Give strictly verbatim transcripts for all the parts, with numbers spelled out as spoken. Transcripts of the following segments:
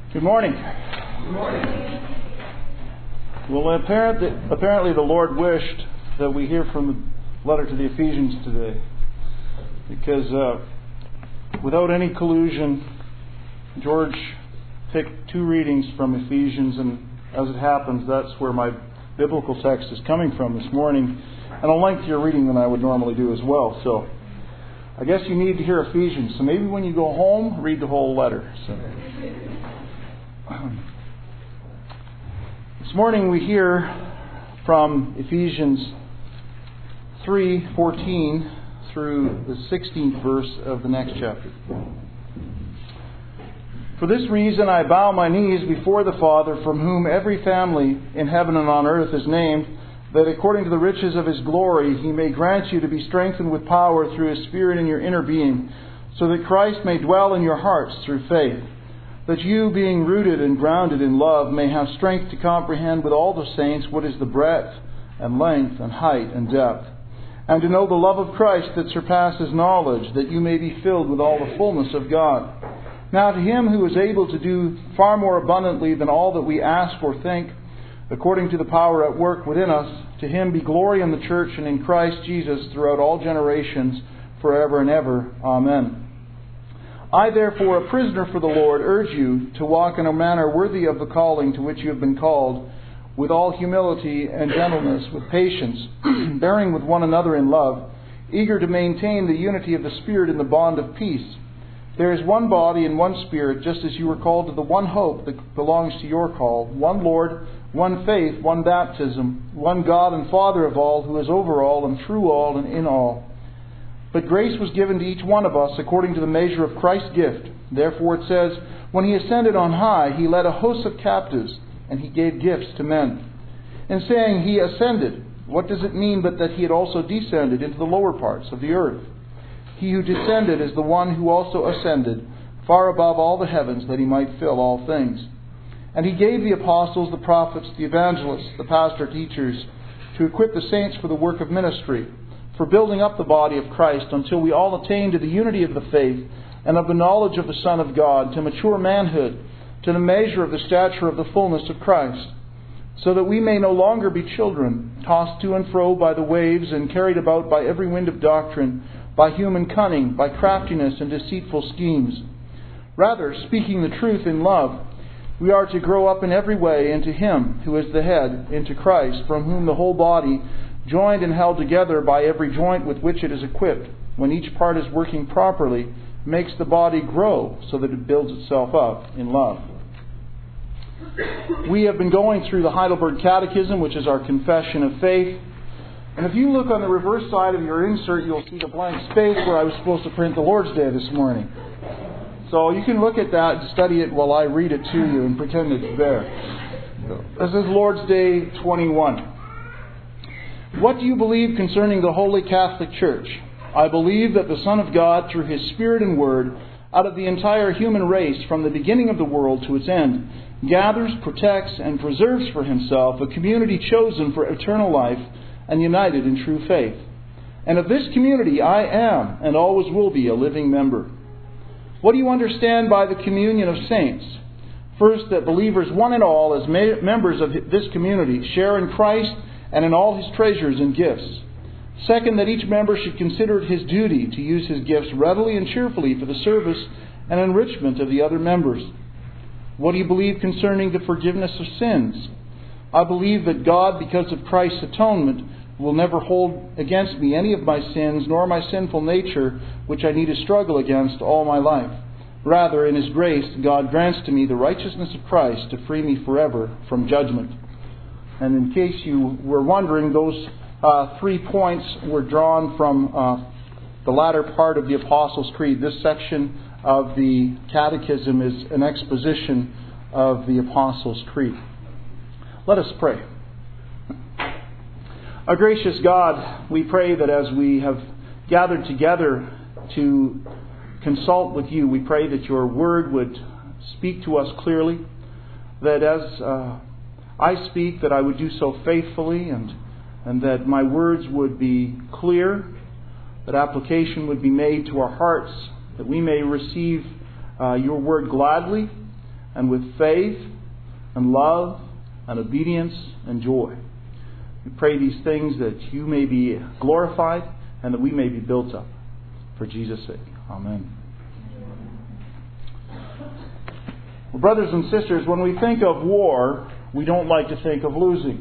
Good morning. Good morning. Well, apparently, apparently the Lord wished that we hear from the letter to the Ephesians today, because uh, without any collusion, George picked two readings from Ephesians, and as it happens, that's where my biblical text is coming from this morning, and a lengthier reading than I would normally do as well. So I guess you need to hear Ephesians. So maybe when you go home, read the whole letter. So. This morning we hear from Ephesians three fourteen through the sixteenth verse of the next chapter. For this reason I bow my knees before the Father, from whom every family in heaven and on earth is named, that according to the riches of His glory He may grant you to be strengthened with power through His Spirit in your inner being, so that Christ may dwell in your hearts through faith, that you, being rooted and grounded in love, may have strength to comprehend with all the saints what is the breadth and length and height and depth, and to know the love of Christ that surpasses knowledge, that you may be filled with all the fullness of God. Now to Him who is able to do far more abundantly than all that we ask or think, according to the power at work within us, to Him be glory in the church and in Christ Jesus throughout all generations, forever and ever. Amen. I, therefore, a prisoner for the Lord, urge you to walk in a manner worthy of the calling to which you have been called, with all humility and gentleness, with patience, bearing with one another in love, eager to maintain the unity of the Spirit in the bond of peace. There is one body and one Spirit, just as you were called to the one hope that belongs to your call, one Lord, one faith, one baptism, one God and Father of all, who is over all and through all and in all. But grace was given to each one of us according to the measure of Christ's gift. Therefore it says, when He ascended on high, He led a host of captives, and He gave gifts to men. In saying He ascended, what does it mean but that He had also descended into the lower parts of the earth? He who descended is the one who also ascended far above all the heavens, that He might fill all things. And He gave the apostles, the prophets, the evangelists, the pastor teachers, to equip the saints for the work of ministry, for building up the body of Christ, until we all attain to the unity of the faith and of the knowledge of the Son of God, to mature manhood, to the measure of the stature of the fullness of Christ, so that we may no longer be children, tossed to and fro by the waves and carried about by every wind of doctrine, by human cunning, by craftiness and deceitful schemes. Rather, speaking the truth in love, we are to grow up in every way into Him who is the head, into Christ, from whom the whole body, joined and held together by every joint with which it is equipped, when each part is working properly, makes the body grow so that it builds itself up in love. We have been going through the Heidelberg Catechism, which is our confession of faith. And if you look on the reverse side of your insert, you'll see the blank space where I was supposed to print the Lord's Day this morning. So you can look at that and study it while I read it to you and pretend it's there. This is Lord's Day twenty-one. What do you believe concerning the Holy Catholic Church? I believe that the Son of God, through His Spirit and Word, out of the entire human race, from the beginning of the world to its end, gathers, protects, and preserves for Himself a community chosen for eternal life and united in true faith. And of this community I am, and always will be, a living member. What do you understand by the communion of saints? First, that believers one and all, as members of this community, share in Christ and in all His treasures and gifts. Second, that each member should consider it his duty to use his gifts readily and cheerfully for the service and enrichment of the other members. What do you believe concerning the forgiveness of sins? I believe that God, because of Christ's atonement, will never hold against me any of my sins, nor my sinful nature, which I need to struggle against all my life. Rather, in His grace, God grants to me the righteousness of Christ to free me forever from judgment. And in case you were wondering, those uh, three points were drawn from uh, the latter part of the Apostles' Creed. This section of the Catechism is an exposition of the Apostles' Creed. Let us pray. Our gracious God, we pray that as we have gathered together to consult with You, we pray that Your Word would speak to us clearly, that as uh, I speak, that I would do so faithfully, and, and that my words would be clear, that application would be made to our hearts, that we may receive uh, Your Word gladly, and with faith and love and obedience and joy. We pray these things that you may be glorified and that we may be built up. For Jesus' sake. Amen. Well, brothers and sisters, when we think of war, we don't like to think of losing.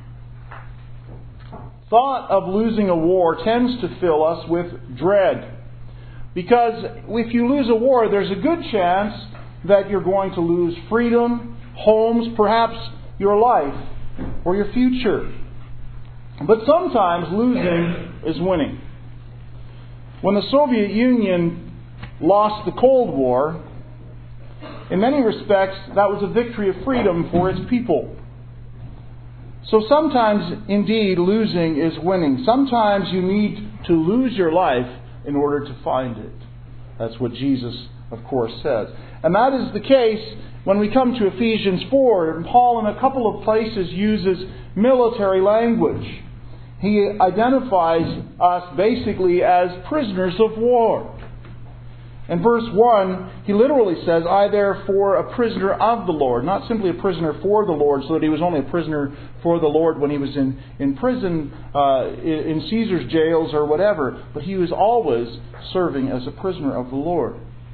Thought of losing a war tends to fill us with dread. Because if you lose a war, there's a good chance that you're going to lose freedom, homes, perhaps your life or your future. But sometimes losing is winning. When the Soviet Union lost the Cold War, in many respects, that was a victory of freedom for its people. So sometimes, indeed, losing is winning. Sometimes you need to lose your life in order to find it. That's what Jesus, of course, says. And that is the case when we come to Ephesians four. And Paul, in a couple of places, uses military language. He identifies us basically as prisoners of war. In verse one, he literally says, I therefore a prisoner of the Lord. Not simply a prisoner for the Lord, so that he was only a prisoner for the Lord when he was in, in prison, uh, in Caesar's jails or whatever. But he was always serving as a prisoner of the Lord.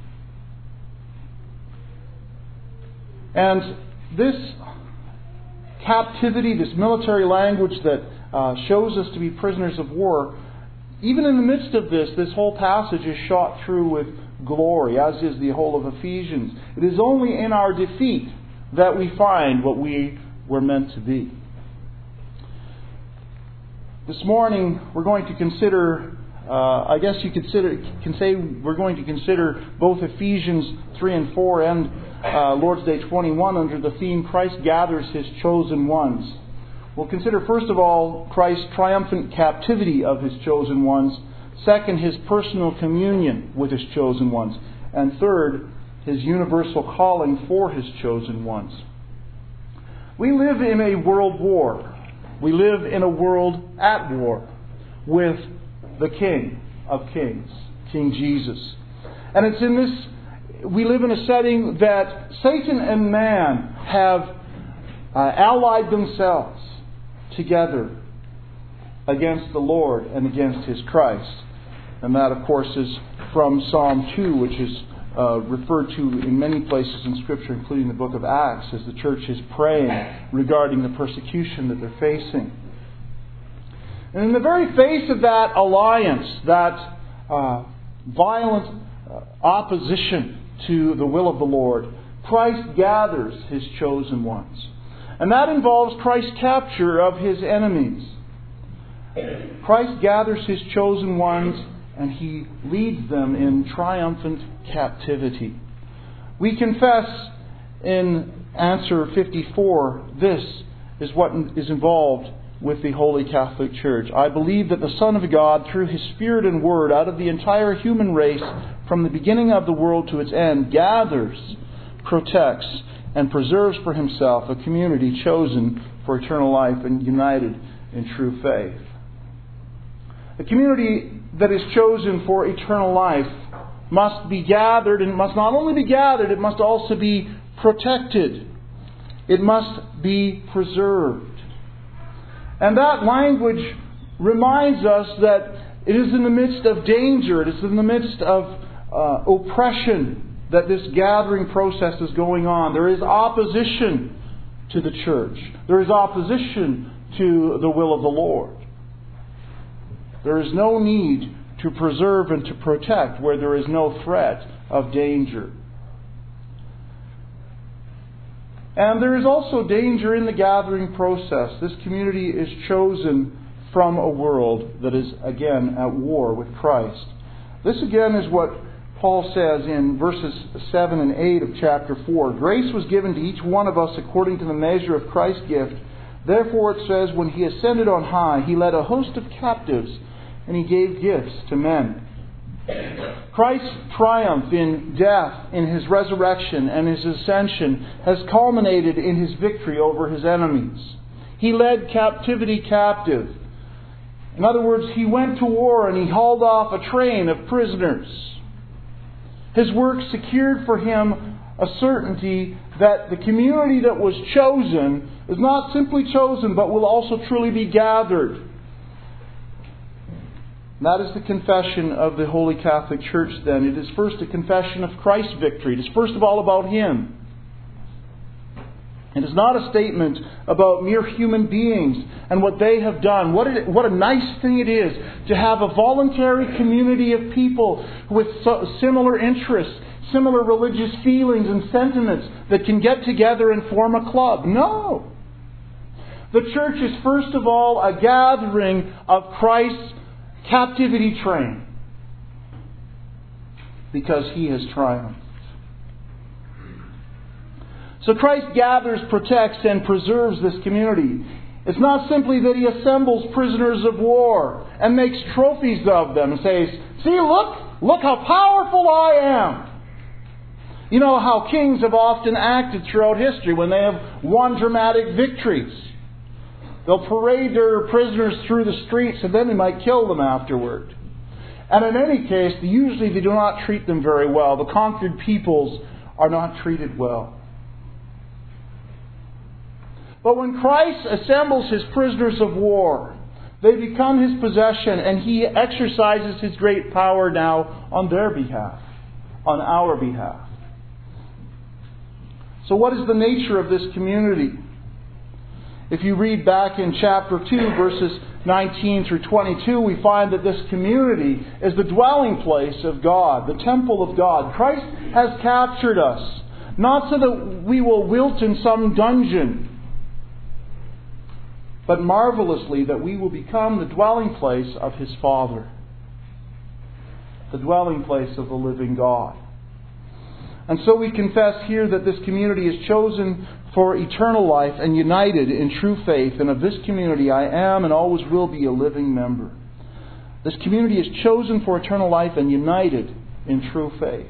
And this captivity, this military language that uh, shows us to be prisoners of war, even in the midst of this, this whole passage is shot through with glory, as is the whole of Ephesians. It is only in our defeat that we find what we were meant to be. This morning we're going to consider, uh, I guess you consider, can say we're going to consider both Ephesians three and four and uh, Lord's Day twenty-one under the theme, Christ gathers His chosen ones. We'll consider first of all Christ's triumphant captivity of His chosen ones. Second, His personal communion with His chosen ones. And third, His universal calling for His chosen ones. We live in a world war. We live in a world at war with the King of Kings, King Jesus. And it's in this, we live in a setting that Satan and man have uh, allied themselves together against the Lord and against His Christ. And that, of course, is from Psalm two, which is uh, referred to in many places in Scripture, including the book of Acts, as the church is praying regarding the persecution that they're facing. And in the very face of that alliance, that uh, violent uh, opposition to the will of the Lord, Christ gathers His chosen ones. And that involves Christ's capture of His enemies. Christ gathers His chosen ones and He leads them in triumphant captivity. We confess in answer fifty-four, this is what is involved with the Holy Catholic Church. I believe that the Son of God, through His Spirit and Word, out of the entire human race, from the beginning of the world to its end, gathers, protects, and preserves for Himself a community chosen for eternal life and united in true faith. A community that is chosen for eternal life must be gathered, and it must not only be gathered, it must also be protected. It must be preserved. And that language reminds us that it is in the midst of danger, it is in the midst of uh, oppression that this gathering process is going on. There is opposition to the church. There is opposition to the will of the Lord. There is no need to preserve and to protect where there is no threat of danger. And there is also danger in the gathering process. This community is chosen from a world that is, again, at war with Christ. This, again, is what Paul says in verses seven and eight of chapter four. Grace was given to each one of us according to the measure of Christ's gift. Therefore, it says, when He ascended on high, He led a host of captives, and He gave gifts to men. Christ's triumph in death, in His resurrection, and His ascension has culminated in His victory over His enemies. He led captivity captive. In other words, He went to war and He hauled off a train of prisoners. His work secured for Him a certainty that the community that was chosen is not simply chosen, but will also truly be gathered. That is the confession of the Holy Catholic Church then. It is first a confession of Christ's victory. It is first of all about Him. It is not a statement about mere human beings and what they have done. What, it, what a nice thing it is to have a voluntary community of people with so, similar interests, similar religious feelings and sentiments that can get together and form a club. No. The church is first of all a gathering of Christ's captivity train, because He has triumphed. So Christ gathers, protects, and preserves this community. It's not simply that He assembles prisoners of war and makes trophies of them and says, "See, look, look how powerful I am." You know how kings have often acted throughout history when they have won dramatic victories. They'll parade their prisoners through the streets and then they might kill them afterward. And in any case, usually they do not treat them very well. The conquered peoples are not treated well. But when Christ assembles His prisoners of war, they become His possession, and He exercises His great power now on their behalf, on our behalf. So what is the nature of this community? If you read back in chapter two, verses nineteen through twenty-two, we find that this community is the dwelling place of God, the temple of God. Christ has captured us, not so that we will wilt in some dungeon, but marvelously that we will become the dwelling place of His Father, the dwelling place of the living God. And so we confess here that this community is chosen for eternal life and united in true faith. And of this community I am and always will be a living member. This community is chosen for eternal life and united in true faith.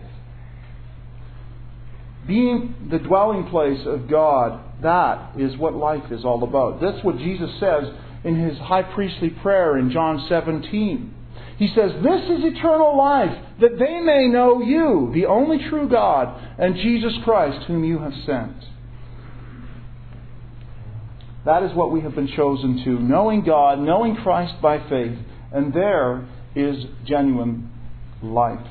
Being the dwelling place of God, that is what life is all about. That's what Jesus says in His high priestly prayer in John seventeen. He says, "This is eternal life, that they may know You, the only true God, and Jesus Christ, whom You have sent." That is what we have been chosen to, knowing God, knowing Christ by faith, and there is genuine life.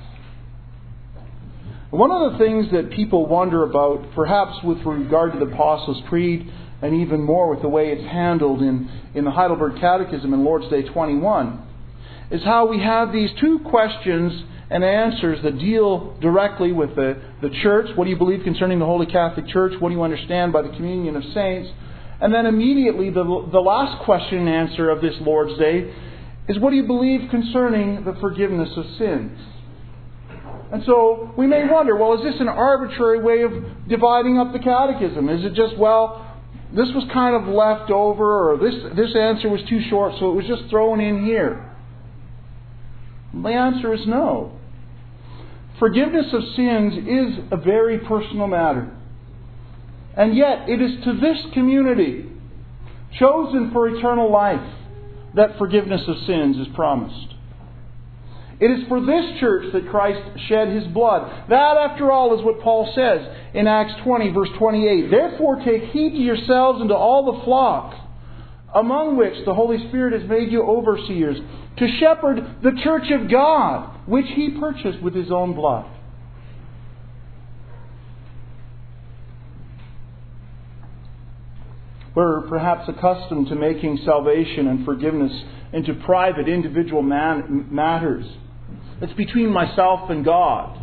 One of the things that people wonder about, perhaps with regard to the Apostles' Creed, and even more with the way it's handled in, in the Heidelberg Catechism in Lord's Day twenty-one, is how we have these two questions and answers that deal directly with the, the Church. What do you believe concerning the Holy Catholic Church? What do you understand by the communion of saints? And then immediately the, the last question and answer of this Lord's Day is, what do you believe concerning the forgiveness of sins? And so we may wonder, well, is this an arbitrary way of dividing up the catechism? Is it just, well, this was kind of left over, or this, this answer was too short, so it was just thrown in here? The answer is no. Forgiveness of sins is a very personal matter. And yet, it is to this community, chosen for eternal life, that forgiveness of sins is promised. It is for this church that Christ shed His blood. That, after all, is what Paul says in Acts twenty, verse twenty-eight. "Therefore take heed to yourselves and to all the flock, among which the Holy Spirit has made you overseers, to shepherd the church of God, which He purchased with His own blood." We're perhaps accustomed to making salvation and forgiveness into private, individual man- matters. It's between myself and God.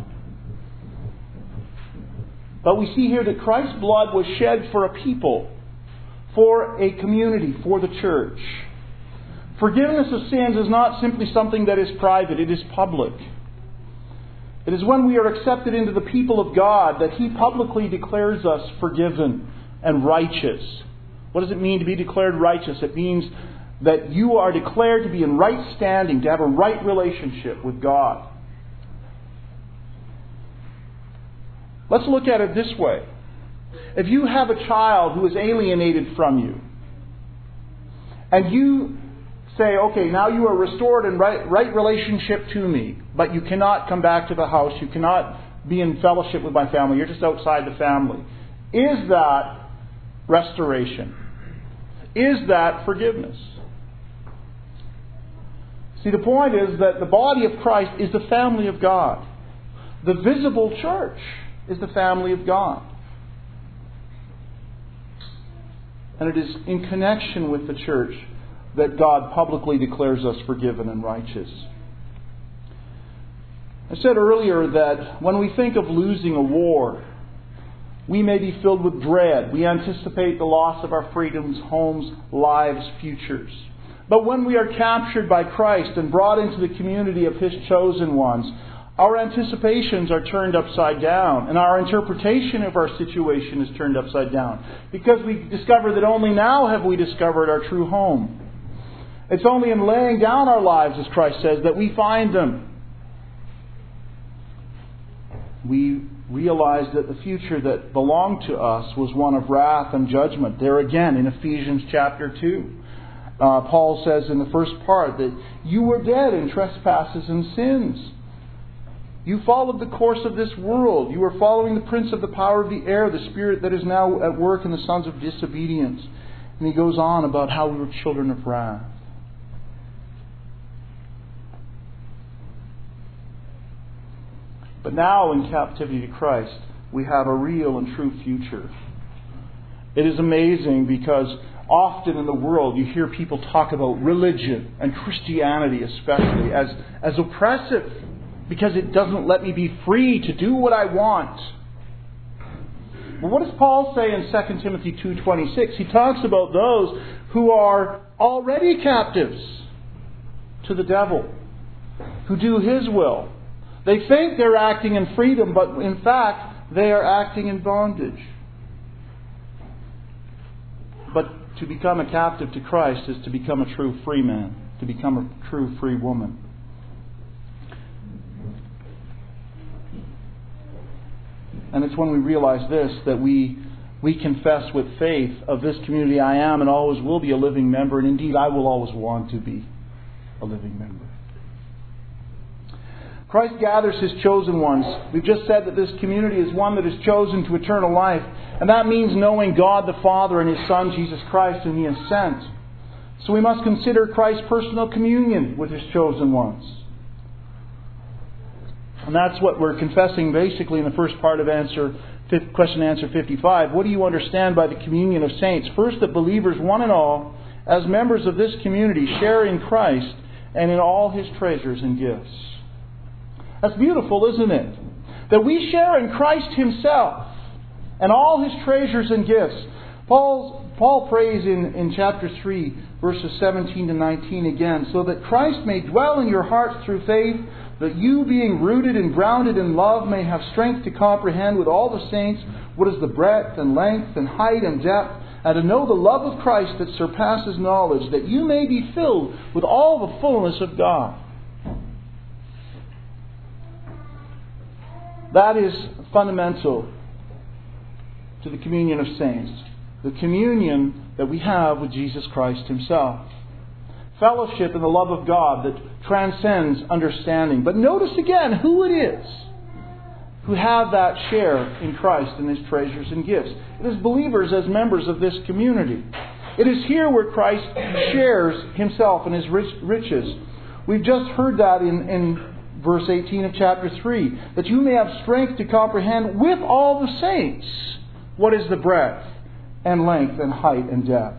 But we see here that Christ's blood was shed for a people, for a community, for the church. Forgiveness of sins is not simply something that is private, it is public. It is when we are accepted into the people of God that He publicly declares us forgiven and righteous. What does it mean to be declared righteous? It means that you are declared to be in right standing, to have a right relationship with God. Let's look at it this way. If you have a child who is alienated from you, and you say, okay, now you are restored in right, right relationship to me, but you cannot come back to the house, you cannot be in fellowship with my family. You're just outside the family. Is that restoration? Is that forgiveness? See, the point is that the body of Christ is the family of God. The visible church is the family of God. And it is in connection with the church that God publicly declares us forgiven and righteous. I said earlier that when we think of losing a war, we may be filled with dread. We anticipate the loss of our freedoms, homes, lives, futures. But when we are captured by Christ and brought into the community of His chosen ones, our anticipations are turned upside down, and our interpretation of our situation is turned upside down, because we discover that only now have we discovered our true home. It's only in laying down our lives, as Christ says, that we find them. We realize that the future that belonged to us was one of wrath and judgment. There again, in Ephesians chapter two, uh, Paul says in the first part that you were dead in trespasses and sins. You followed the course of this world. You were following the prince of the power of the air, the spirit that is now at work in the sons of disobedience. And he goes on about how we were children of wrath. But now in captivity to Christ, we have a real and true future. It is amazing because often in the world you hear people talk about religion, and Christianity especially, as, as oppressive, because it doesn't let me be free to do what I want. Well, what does Paul say in Second Timothy two twenty-six? He talks about those who are already captives to the devil, who do his will. They think they're acting in freedom, but in fact, they are acting in bondage. But to become a captive to Christ is to become a true free man, to become a true free woman. And it's when we realize this that we we confess with faith of this community, I am and always will be a living member, and indeed I will always want to be a living member. Christ gathers His chosen ones. We've just said that this community is one that is chosen to eternal life. And that means knowing God the Father and His Son, Jesus Christ, whom He has sent. So we must consider Christ's personal communion with His chosen ones. And that's what we're confessing basically in the first part of answer, question and answer fifty-five. What do you understand by the communion of saints? First, that believers, one and all, as members of this community, share in Christ and in all His treasures and gifts. That's beautiful, isn't it? That we share in Christ Himself and all His treasures and gifts. Paul's, Paul prays in, in chapter three, verses seventeen to nineteen again, so that Christ may dwell in your hearts through faith, that you, being rooted and grounded in love, may have strength to comprehend with all the saints what is the breadth and length and height and depth, and to know the love of Christ that surpasses knowledge, that you may be filled with all the fullness of God. That is fundamental to the communion of saints. The communion that we have with Jesus Christ Himself. Fellowship in the love of God that transcends understanding. But notice again who it is who have that share in Christ and His treasures and gifts. It is believers as members of this community. It is here where Christ shares Himself and His rich riches. We've just heard that in, in verse eighteen of chapter three. That you may have strength to comprehend with all the saints what is the breadth and length and height and depth.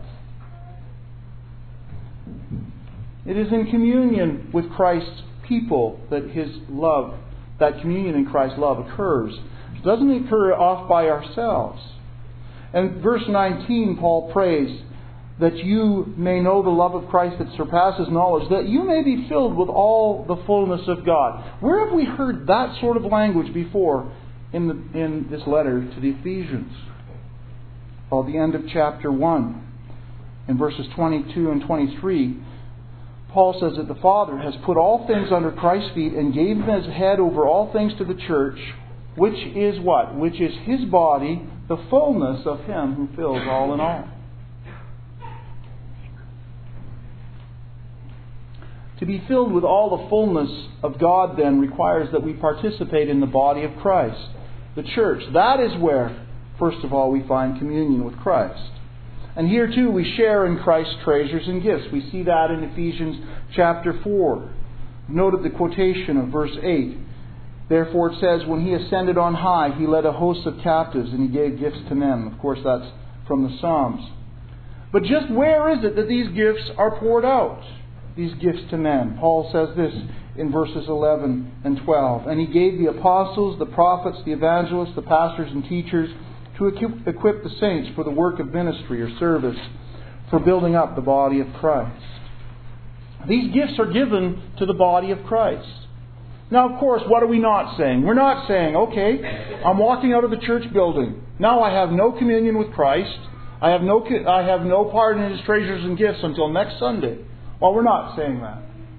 It is in communion with Christ's people that His love, that communion in Christ's love occurs. It doesn't occur off by ourselves. And verse nineteen, Paul prays that you may know the love of Christ that surpasses knowledge, that you may be filled with all the fullness of God. Where have we heard that sort of language before in, the, in this letter to the Ephesians? Well, the end of chapter one, in verses twenty-two and twenty-three, Paul says that the Father has put all things under Christ's feet and gave Him as head over all things to the church, which is what? Which is His body, the fullness of Him who fills all in all. To be filled with all the fullness of God then requires that we participate in the body of Christ, the church. That is where, first of all, we find communion with Christ. And here too we share in Christ's treasures and gifts. We see that in Ephesians chapter four. Noted the quotation of verse eight. Therefore it says, when He ascended on high, He led a host of captives and He gave gifts to men. Of course, that's from the Psalms. But just where is it that these gifts are poured out? These gifts to men. Paul says this in verses eleven and twelve. And He gave the apostles, the prophets, the evangelists, the pastors and teachers to equip the saints for the work of ministry or service, for building up the body of Christ. These gifts are given to the body of Christ. Now, of course, what are we not saying? We're not saying, okay, I'm walking out of the church building. Now I have no communion with Christ. I have no I have no part in His treasures and gifts until next Sunday. Well, we're not saying that.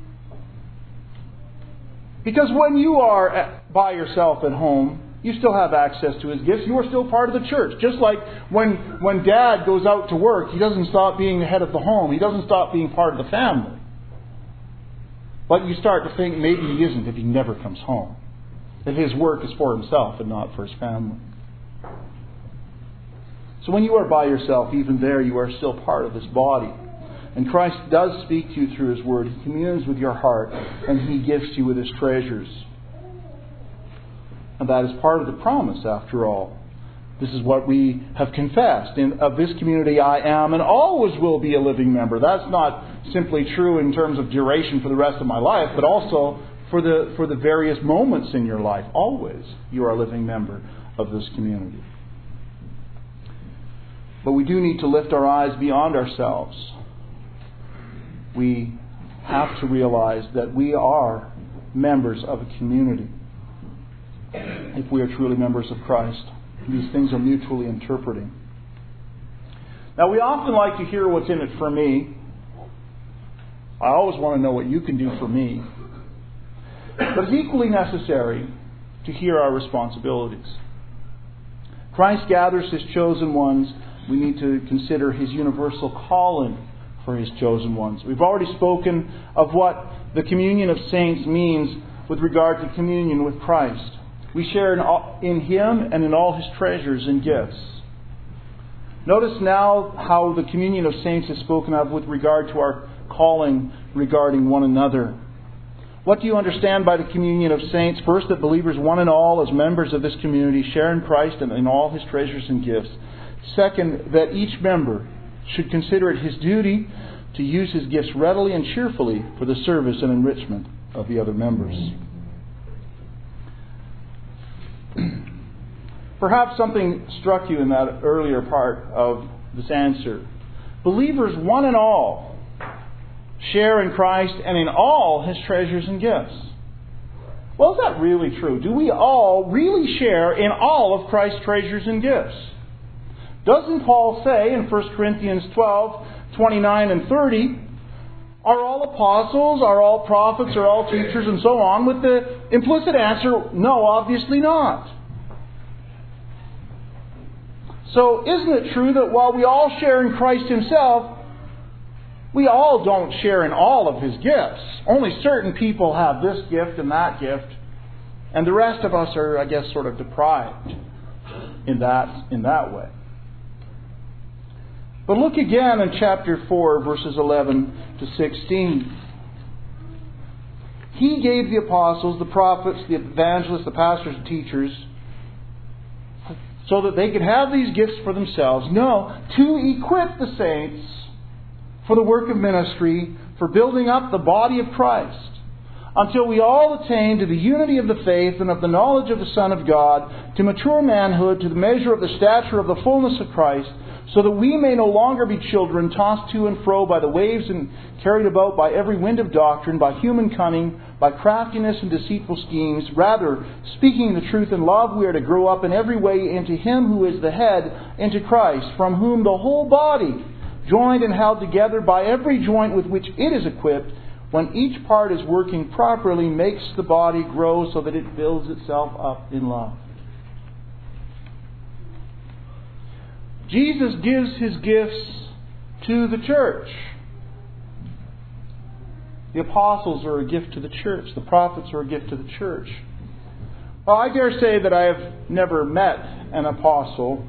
Because when you are at, by yourself at home, you still have access to His gifts. You are still part of the church. Just like when, when Dad goes out to work, he doesn't stop being the head of the home. He doesn't stop being part of the family. But you start to think maybe he isn't if he never comes home. That his work is for himself and not for his family. So when you are by yourself, even there you are still part of this body. And Christ does speak to you through His Word. He communes with your heart and He gifts you with His treasures. And that is part of the promise, after all. This is what we have confessed. In, of this community I am and always will be a living member. That's not simply true in terms of duration for the rest of my life, but also for the, for the various moments in your life. Always you are a living member of this community. But we do need to lift our eyes beyond ourselves. We have to realize that we are members of a community. If we are truly members of Christ. These things are mutually interpreting. Now, we often like to hear what's in it for me. I always want to know what you can do for me. But it's equally necessary to hear our responsibilities. Christ gathers His chosen ones. We need to consider His universal calling for His chosen ones. We've already spoken of what the communion of saints means with regard to communion with Christ. We share in, all, in Him and in all His treasures and gifts. Notice now how the communion of saints is spoken of with regard to our calling regarding one another. What do you understand by the communion of saints? First, that believers one and all as members of this community share in Christ and in all His treasures and gifts. Second, that each member should consider it his duty to use his gifts readily and cheerfully for the service and enrichment of the other members. Perhaps something struck you in that earlier part of this answer. Believers, one and all, share in Christ and in all His treasures and gifts. Well, is that really true? Do we all really share in all of Christ's treasures and gifts? Doesn't Paul say in First Corinthians twelve, twenty-nine and thirty, are all apostles, are all prophets, are all teachers, and so on, with the implicit answer, no, obviously not. So isn't it true that while we all share in Christ Himself, we all don't share in all of His gifts? Only certain people have this gift and that gift, and the rest of us are, I guess, sort of deprived in that, in that way. But look again in chapter four, verses eleven to sixteen. He gave the apostles, the prophets, the evangelists, the pastors and teachers, so that they could have these gifts for themselves. No, to equip the saints for the work of ministry, for building up the body of Christ, until we all attain to the unity of the faith and of the knowledge of the Son of God, to mature manhood, to the measure of the stature of the fullness of Christ, so that we may no longer be children, tossed to and fro by the waves and carried about by every wind of doctrine, by human cunning, by craftiness and deceitful schemes. Rather, speaking the truth in love, we are to grow up in every way into Him who is the head, into Christ, from whom the whole body, joined and held together by every joint with which it is equipped, when each part is working properly, makes the body grow so that it builds itself up in love. Jesus gives His gifts to the church. The apostles are a gift to the church. The prophets are a gift to the church. Well, I dare say that I have never met an apostle,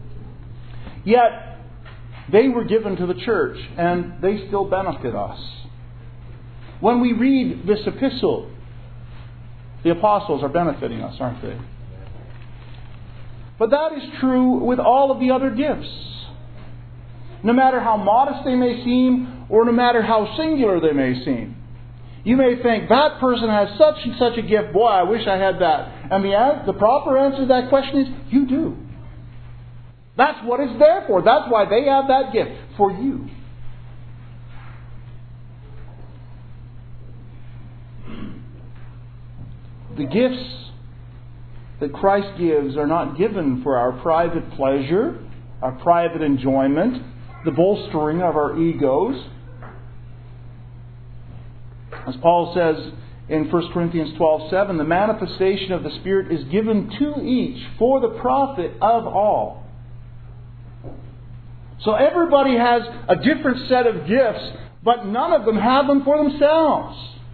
yet they were given to the church, and they still benefit us. When we read this epistle, the apostles are benefiting us, aren't they? But that is true with all of the other gifts. No matter how modest they may seem, or no matter how singular they may seem. You may think, that person has such and such a gift, boy, I wish I had that. And the, the proper answer to that question is, you do. That's what it's there for. That's why they have that gift, for you. The gifts that Christ gives are not given for our private pleasure, our private enjoyment, the bolstering of our egos. As Paul says in First Corinthians twelve seven, the manifestation of the Spirit is given to each for the profit of all. So everybody has a different set of gifts, but none of them have them for themselves.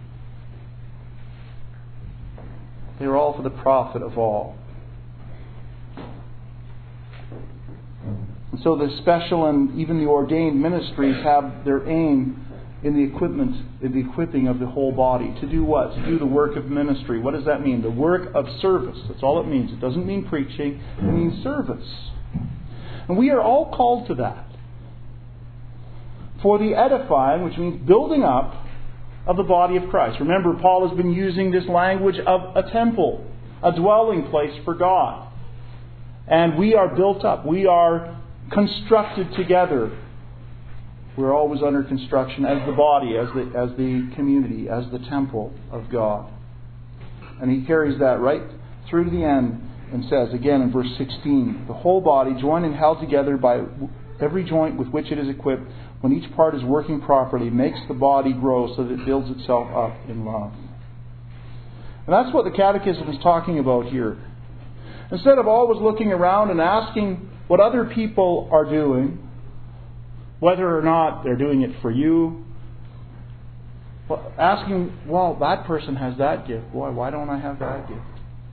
They are all for the profit of all. And so the special and even the ordained ministries have their aim in the equipment, in the equipping of the whole body. To do what? To do the work of ministry. What does that mean? The work of service. That's all it means. It doesn't mean preaching. It means service. And we are all called to that. For the edifying, which means building up, of the body of Christ. Remember, Paul has been using this language of a temple, a dwelling place for God. And we are built up. We are constructed together. We're always under construction as the body, as the, as the community, as the temple of God. And he carries that right through to the end and says, again in verse sixteen, the whole body, joined and held together by every joint with which it is equipped, when each part is working properly, makes the body grow so that it builds itself up in love. And that's what the Catechism is talking about here. Instead of always looking around and asking what other people are doing, whether or not they're doing it for you, asking, well, that person has that gift. Boy, why don't I have that gift?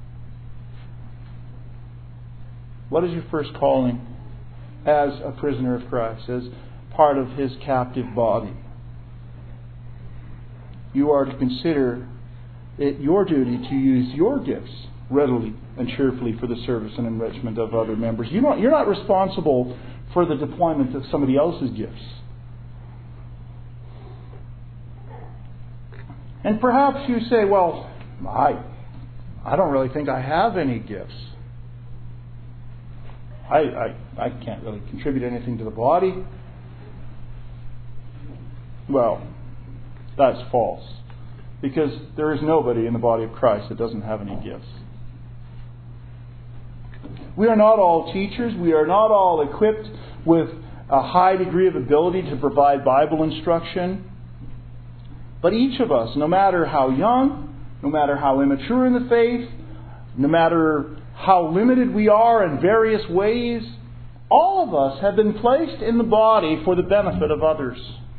What is your first calling as a prisoner of Christ, as part of His captive body? You are to consider it your duty to use your gifts readily and cheerfully for the service and enrichment of other members. You're not, you're not responsible for the deployment of somebody else's gifts. And perhaps you say, well, I, I don't really think I have any gifts. I, I, I can't really contribute anything to the body. Well, that's false. Because there is nobody in the body of Christ that doesn't have any gifts. We are not all teachers. We are not all equipped with a high degree of ability to provide Bible instruction. But each of us, no matter how young, no matter how immature in the faith, no matter how limited we are in various ways, all of us have been placed in the body for the benefit of others.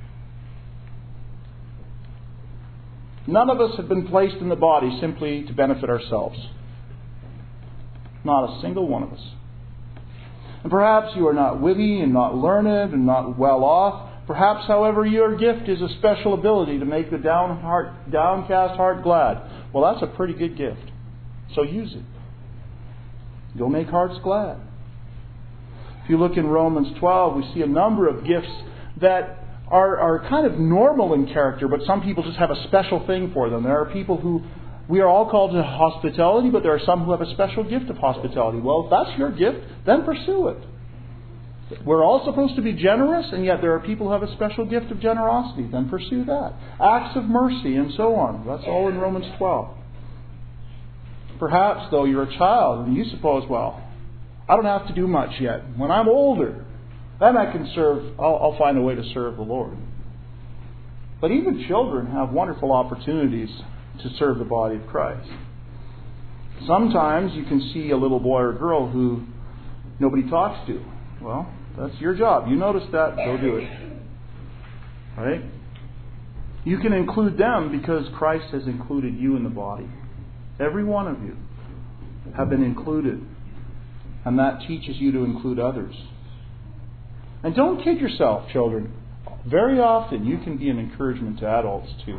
None of us have been placed in the body simply to benefit ourselves. Not a single one of us. And perhaps you are not witty and not learned and not well off. Perhaps, however, your gift is a special ability to make the down heart, downcast heart glad. Well, that's a pretty good gift. So use it. You'll make hearts glad. If you look in Romans twelve, we see a number of gifts that are, are kind of normal in character, but some people just have a special thing for them. There are people who, we are all called to hospitality, but there are some who have a special gift of hospitality. Well, if that's your gift, then pursue it. We're all supposed to be generous, and yet there are people who have a special gift of generosity. Then pursue that. Acts of mercy and so on. That's all in Romans twelve. Perhaps, though, you're a child and you suppose, well, I don't have to do much yet. When I'm older, then I can serve, I'll, I'll find a way to serve the Lord. But even children have wonderful opportunities to serve the body of Christ. Sometimes you can see a little boy or girl who nobody talks to. Well, that's your job. You notice that, go do it. Right? You can include them because Christ has included you in the body. Every one of you have been included. And that teaches you to include others. And don't kid yourself, children. Very often you can be an encouragement to adults too.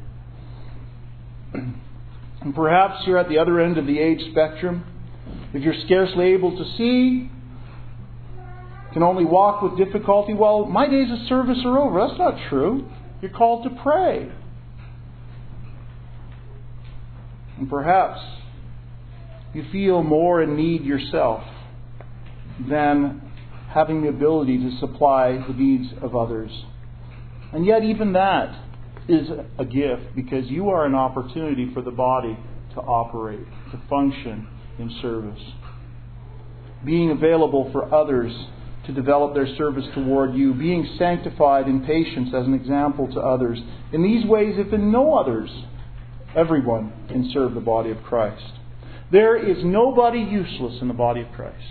And perhaps you're at the other end of the age spectrum. If you're scarcely able to see, can only walk with difficulty, well, my days of service are over. That's not true. You're called to pray. And perhaps you feel more in need yourself than having the ability to supply the needs of others. And yet even that is a gift, because you are an opportunity for the body to operate, to function in service. Being available for others to develop their service toward you. Being sanctified in patience as an example to others. In these ways, if in no others, everyone can serve the body of Christ. There is nobody useless in the body of Christ.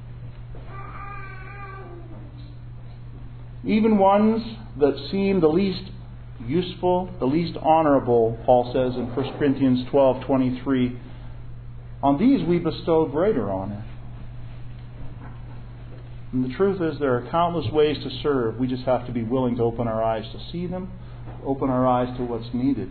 Even ones that seem the least useful, the least honorable, Paul says in First Corinthians twelve twenty-three, on these we bestow greater honor. And the truth is, there are countless ways to serve. We just have to be willing to open our eyes to see them, open our eyes to what's needed.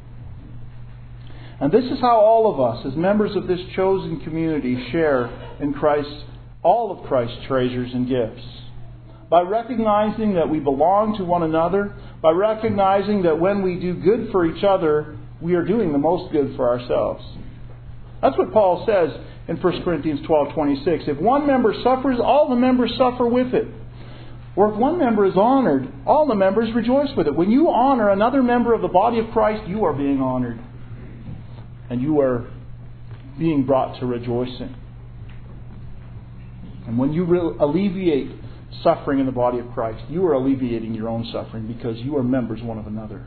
And this is how all of us, as members of this chosen community, share in Christ's, all of Christ's treasures and gifts. By recognizing that we belong to one another, by recognizing that when we do good for each other, we are doing the most good for ourselves. That's what Paul says in First Corinthians twelve twenty-six. If one member suffers, all the members suffer with it. Or if one member is honored, all the members rejoice with it. When you honor another member of the body of Christ, you are being honored. And you are being brought to rejoicing. And when you re- alleviate suffering in the body of Christ, you are alleviating your own suffering, because you are members one of another.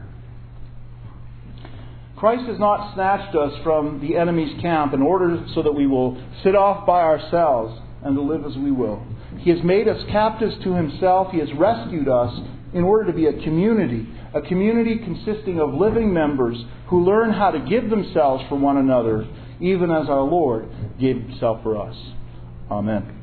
Christ has not snatched us from the enemy's camp in order so that we will sit off by ourselves and to live as we will. He has made us captives to Himself. He has rescued us in order to be a community, a community consisting of living members who learn how to give themselves for one another, even as our Lord gave Himself for us. Amen.